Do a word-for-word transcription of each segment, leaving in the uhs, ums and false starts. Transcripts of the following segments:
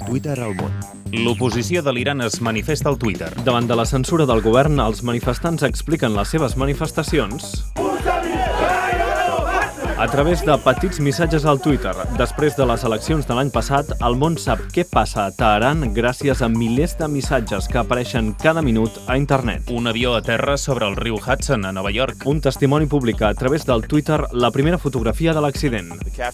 Twitter al món. L'oposició de l'Iran es manifesta al Twitter. Davant de la censura del govern, els manifestants expliquen les seves manifestacions a través de petits missatges al Twitter. Després de les eleccions de l'any passat, el món sap què passa a Teheran gràcies a milers de missatges que apareixen cada minut a internet. Un avió a terra sobre el riu Hudson, a Nova York. Un testimoni publica a través del Twitter la primera fotografia de l'accident.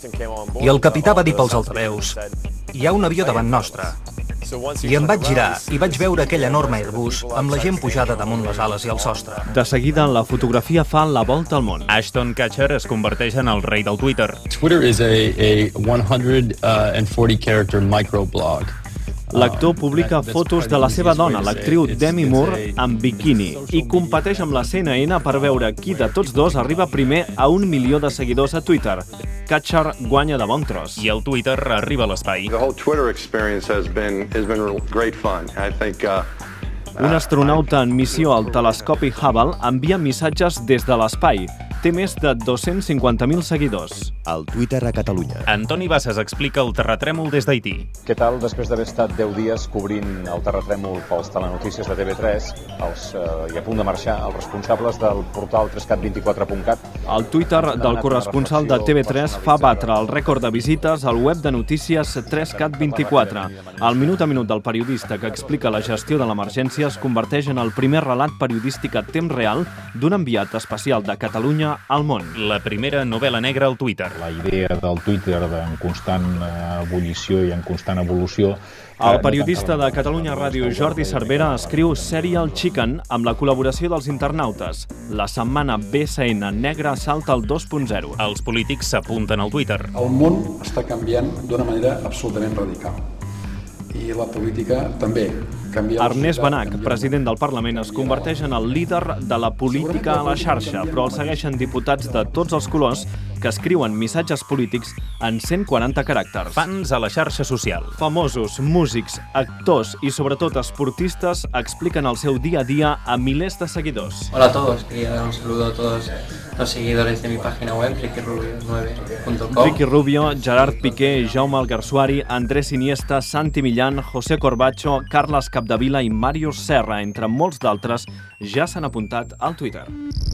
I el capità va dir pels altaveus: hi ha un avió davant nostre. I em vaig girar i vaig veure aquell enorme Airbus amb la gent pujada damunt les ales i el sostre. De seguida, la fotografia fa la volta al món. Ashton Kutcher es converteix en el rei del Twitter. Twitter is a, a one hundred forty character microblog. L'actor publica fotos de la seva dona, l'actriu Demi Moore, en biquini, i competeix amb la C N N per veure qui de tots dos arriba primer a un milió de seguidors a Twitter. Kutcher guanya de bon tros. I el Twitter arriba a l'espai. The whole Twitter experience has been has been great fun. I think uh, Un astronauta en missió al telescopi Hubble envia missatges des de l'espai. Té més de dos-cents cinquanta mil seguidors. El Twitter a Catalunya. Antoni Bassas explica el terratrèmol des d'Haití. Què tal? Després d'haver estat deu dies cobrint el terratrèmol pels telenotícies de T V tres els, eh, i a punt de marxar, els responsables del portal tres cat vint-i-quatre punt cat. El Twitter del corresponsal de T V tres fa batre el rècord de visites al web de notícies tres cat vint-i-quatre. El minut a minut del periodista que explica la gestió de l'emergència es converteix en el primer relat periodístic a temps real d'un enviat especial de Catalunya al món. La primera novel·la negra al Twitter. La idea del Twitter en constant ebullició i en constant evolució. El periodista de Catalunya Ràdio, Jordi Cervera, escriu Serial Chicken amb la col·laboració dels internautes. La setmana B S N negra salta al dos punt zero. Els polítics s'apunten al Twitter. El món està canviant d'una manera absolutament radical. I la política també. Ernest Benach, president del Parlament, es converteix en el líder de la política a la xarxa, però el segueixen diputats de tots els colors que escriuen missatges polítics en cent quaranta caràcters. Fans a la xarxa social. Famosos, músics, actors i sobretot esportistes expliquen el seu dia a dia a milers de seguidors. Hola a todos, quería dar un saludo a todos los seguidores de mi página web, ricky rubio nueve punto com. Ricky Rubio, Gerard Piqué, Jaume Alguersuari, Andrés Iniesta, Santi Millán, José Corbacho, Carles Capdevila i Màrius Serra, entre molts d'altres, ja s'han apuntat al Twitter.